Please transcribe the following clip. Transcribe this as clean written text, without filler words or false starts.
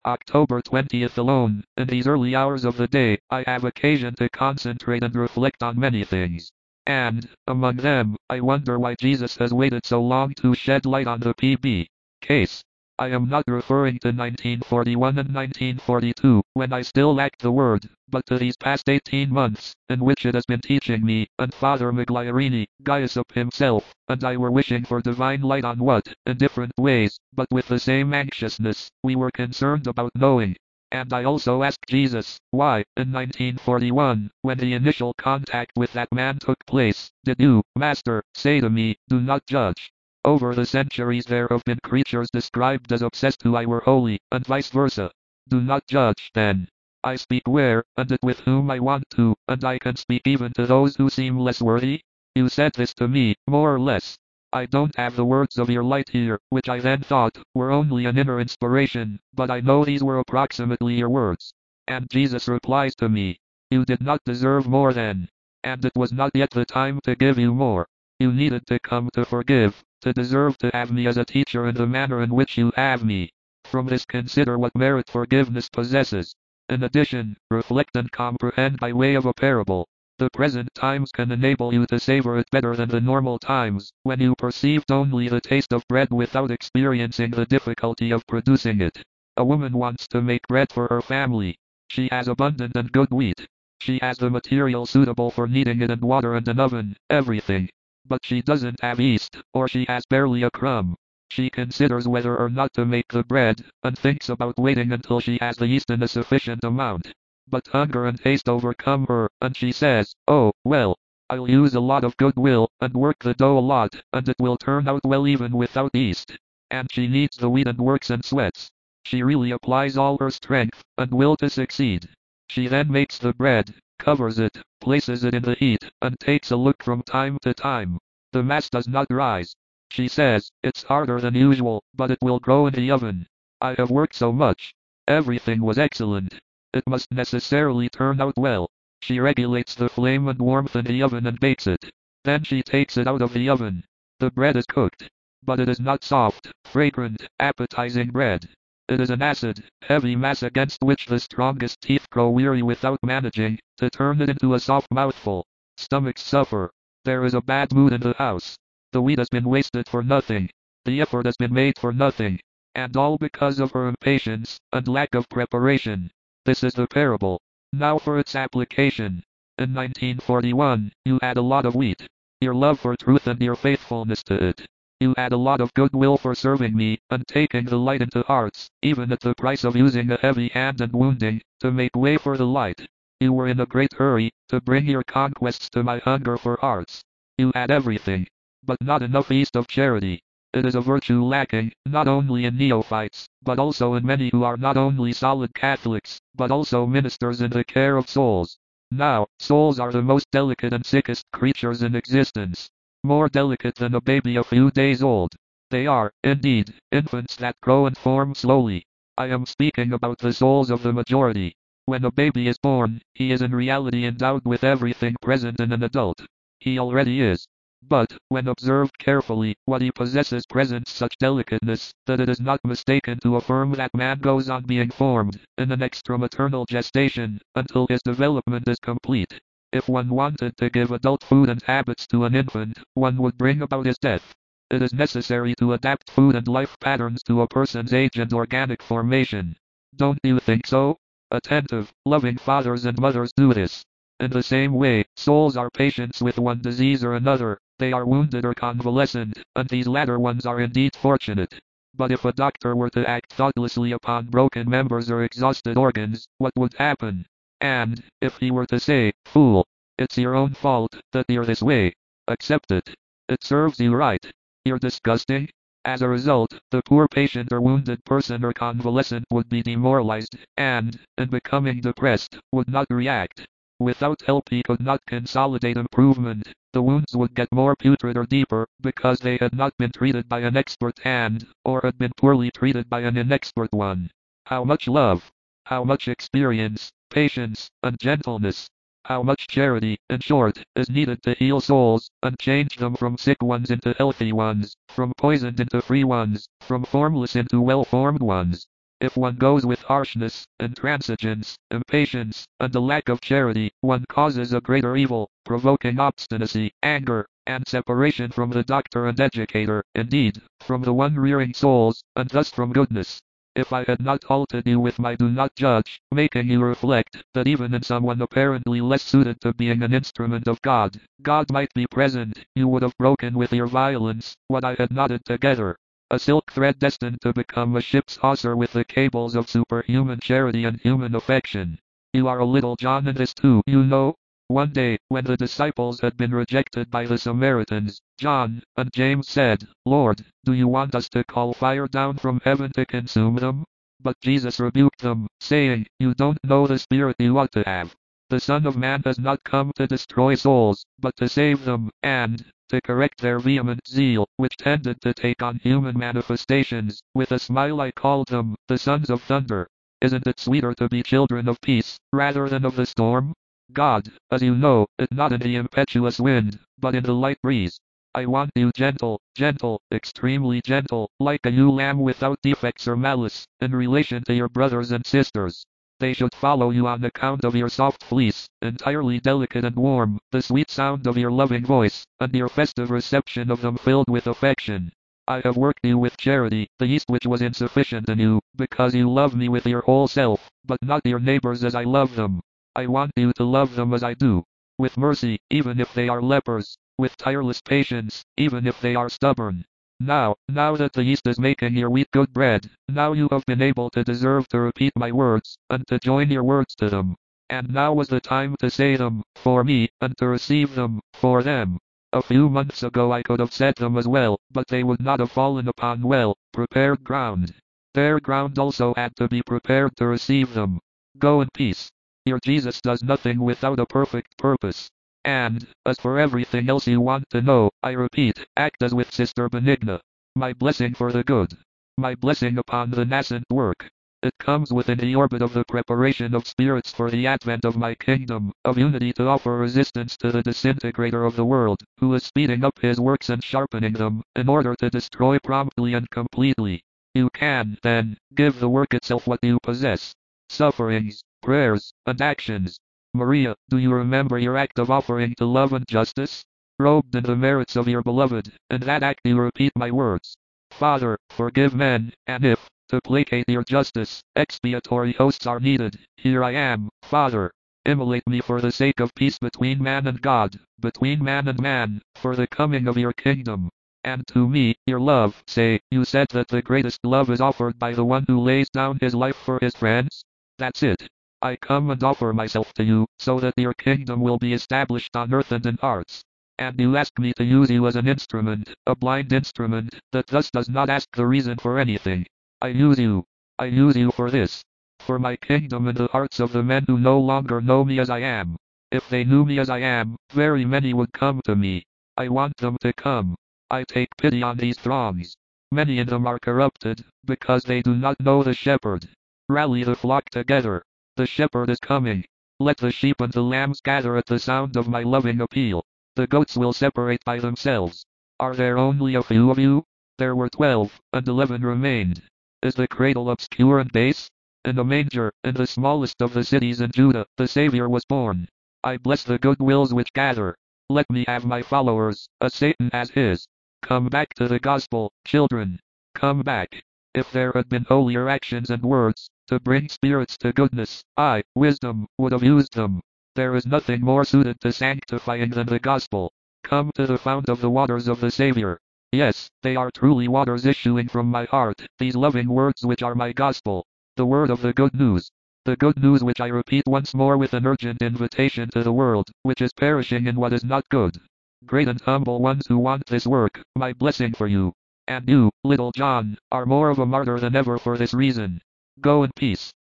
October 20th alone, in these early hours of the day, I have occasion to concentrate and reflect on many things. And, among them, I wonder why Jesus has waited so long to shed light on the PB case. I am not referring to 1941 and 1942, when I still lacked the word, but to these past 18 months, in which it has been teaching me, and Father Migliorini, Gaiusop himself, and I were wishing for divine light on what, in different ways, but with the same anxiousness, we were concerned about knowing. And I also asked Jesus, why, in 1941, when the initial contact with that man took place, did you, Master, say to me, do not judge? Over the centuries there have been creatures described as obsessed who I were holy, and vice versa. Do not judge, then. I speak where, and it with whom I want to, and I can speak even to those who seem less worthy. You said this to me, more or less. I don't have the words of your light here, which I then thought were only an inner inspiration, but I know these were approximately your words. And Jesus replies to me, you did not deserve more then. And it was not yet the time to give you more. You needed to come to forgive, to deserve to have me as a teacher in the manner in which you have me. From this consider what merit forgiveness possesses. In addition, reflect and comprehend by way of a parable. The present times can enable you to savor it better than the normal times, when you perceived only the taste of bread without experiencing the difficulty of producing it. A woman wants to make bread for her family. She has abundant and good wheat. She has the material suitable for kneading it and water and an oven, everything. But she doesn't have yeast, or she has barely a crumb. She considers whether or not to make the bread, and thinks about waiting until she has the yeast in a sufficient amount. But hunger and haste overcome her, and she says, oh, well, I'll use a lot of goodwill, and work the dough a lot, and it will turn out well even without yeast. And she kneads the wheat and works and sweats. She really applies all her strength, and will to succeed. She then makes the bread, covers it, places it in the heat, and takes a look from time to time. The mass does not rise. She says, it's harder than usual, but it will grow in the oven. I have worked so much. Everything was excellent. It must necessarily turn out well. She regulates the flame and warmth in the oven and bakes it. Then she takes it out of the oven. The bread is cooked. But it is not soft, fragrant, appetizing bread. It is an acid, heavy mass against which the strongest teeth grow weary without managing to turn it into a soft mouthful. Stomachs suffer. There is a bad mood in the house. The wheat has been wasted for nothing. The effort has been made for nothing. And all because of her impatience and lack of preparation. This is the parable. Now for its application. In 1941, you had a lot of wheat. Your love for truth and your faithfulness to it. You had a lot of goodwill for serving me, and taking the light into hearts, even at the price of using a heavy hand and wounding, to make way for the light. You were in a great hurry, to bring your conquests to my hunger for hearts. You had everything. But not enough yeast of charity. It is a virtue lacking, not only in neophytes, but also in many who are not only solid Catholics, but also ministers in the care of souls. Now, souls are the most delicate and sickest creatures in existence. More delicate than a baby a few days old. They are, indeed, infants that grow and form slowly. I am speaking about the souls of the majority. When a baby is born, he is in reality endowed with everything present in an adult. He already is. But, when observed carefully, what he possesses presents such delicateness, that it is not mistaken to affirm that man goes on being formed, in an extramaternal gestation, until his development is complete. If one wanted to give adult food and habits to an infant, one would bring about his death. It is necessary to adapt food and life patterns to a person's age and organic formation. Don't you think so? Attentive, loving fathers and mothers do this. In the same way, souls are patients with one disease or another. They are wounded or convalescent, and these latter ones are indeed fortunate. But if a doctor were to act thoughtlessly upon broken members or exhausted organs, what would happen? And, if he were to say, fool, it's your own fault that you're this way. Accept it. It serves you right. You're disgusting. As a result, the poor patient or wounded person or convalescent would be demoralized, and, in becoming depressed, would not react. Without help he could not consolidate improvement. The wounds would get more putrid or deeper, because they had not been treated by an expert hand, or had been poorly treated by an inexpert one. How much love, how much experience, patience, and gentleness, how much charity, in short, is needed to heal souls, and change them from sick ones into healthy ones, from poisoned into free ones, from formless into well-formed ones. If one goes with harshness, intransigence, impatience, and a lack of charity, one causes a greater evil, provoking obstinacy, anger, and separation from the doctor and educator, indeed, from the one rearing souls, and thus from goodness. If I had not halted you with my do not judge, making you reflect that even in someone apparently less suited to being an instrument of God, God might be present, you would have broken with your violence what I had knotted together. A silk thread destined to become a ship's hawser with the cables of superhuman charity and human affection. You are a little John in this too, you know. One day, when the disciples had been rejected by the Samaritans, John and James said, Lord, do you want us to call fire down from heaven to consume them? But Jesus rebuked them, saying, you don't know the spirit you ought to have. The Son of Man has not come to destroy souls, but to save them, and to correct their vehement zeal, which tended to take on human manifestations. With a smile I called them, the sons of thunder. Isn't it sweeter to be children of peace, rather than of the storm? God, as you know, is not in the impetuous wind, but in the light breeze. I want you gentle, extremely gentle, like a ewe lamb without defects or malice, in relation to your brothers and sisters. They should follow you on account of your soft fleece, entirely delicate and warm, the sweet sound of your loving voice, and your festive reception of them filled with affection. I have worked you with charity, the yeast which was insufficient in you, because you love me with your whole self, but not your neighbors as I love them. I want you to love them as I do. With mercy, even if they are lepers. With tireless patience, even if they are stubborn. Now that the yeast is making your wheat good bread, now you have been able to deserve to repeat my words, and to join your words to them. And now was the time to say them, for me, and to receive them, for them. A few months ago I could have said them as well, but they would not have fallen upon well, prepared ground. Their ground also had to be prepared to receive them. Go in peace. Your Jesus does nothing without a perfect purpose. And, as for everything else you want to know, I repeat, act as with Sister Benigna. My blessing for the good. My blessing upon the nascent work. It comes within the orbit of the preparation of spirits for the advent of my kingdom, of unity to offer resistance to the disintegrator of the world, who is speeding up his works and sharpening them, in order to destroy promptly and completely. You can, then, give the work itself what you possess. Sufferings, prayers, and actions. Maria, do you remember your act of offering to love and justice? Robed in the merits of your beloved, in that act you repeat my words. Father, forgive men, and if, to placate your justice, expiatory hosts are needed, here I am, Father. Immolate me for the sake of peace between man and God, between man and man, for the coming of your kingdom. And to me, your love, say, you said that the greatest love is offered by the one who lays down his life for his friends? That's it. I come and offer myself to you, so that your kingdom will be established on earth and in hearts. And you ask me to use you as an instrument, a blind instrument, that thus does not ask the reason for anything. I use you for this. For my kingdom in the hearts of the men who no longer know me as I am. If they knew me as I am, very many would come to me. I want them to come. I take pity on these throngs. Many in them are corrupted, because they do not know the shepherd. Rally the flock together. The shepherd is coming. Let the sheep and the lambs gather at the sound of my loving appeal. The goats will separate by themselves. Are there only a few of you? There were 12, and 11 remained. Is the cradle obscure and base? In a manger, in the smallest of the cities in Judah, the Savior was born. I bless the good wills which gather. Let me have my followers, as Satan has his. Come back to the gospel, children. Come back. If there had been holier actions and words, to bring spirits to goodness, I, wisdom, would have used them. There is nothing more suited to sanctifying than the gospel. Come to the fount of the waters of the Savior. Yes, they are truly waters issuing from my heart, these loving words which are my gospel. The word of the good news. The good news which I repeat once more with an urgent invitation to the world, which is perishing in what is not good. Great and humble ones who want this work, my blessing for you. And you, little John, are more of a martyr than ever for this reason. Go in peace.